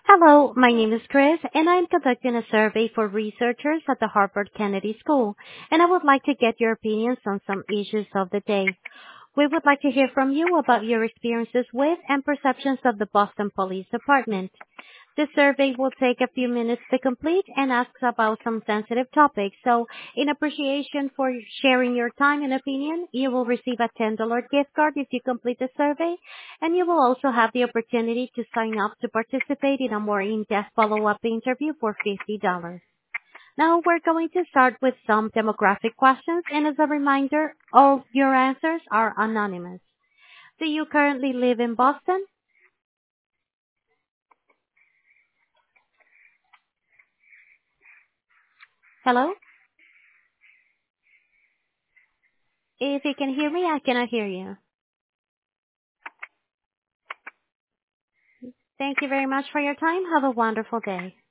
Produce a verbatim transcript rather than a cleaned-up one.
Hello, my name is Chris, and I'm conducting a survey for researchers at the Harvard Kennedy School, and I would like to get your opinions on some issues of the day. We would like to hear from you about your experiences with and perceptions of the Boston Police Department. This survey will take a few minutes to complete and asks about some sensitive topics. So, in appreciation for sharing your time and opinion, you will receive a ten dollars gift card if you complete the survey, and you will also have the opportunity to sign up to participate in a more in-depth follow-up interview for fifty dollars. Now, we're going to start with some demographic questions, and as a reminder, all your answers are anonymous. Do you currently live in Boston? Hello? If you can hear me, I cannot hear you. Thank you very much for your time. Have a wonderful day.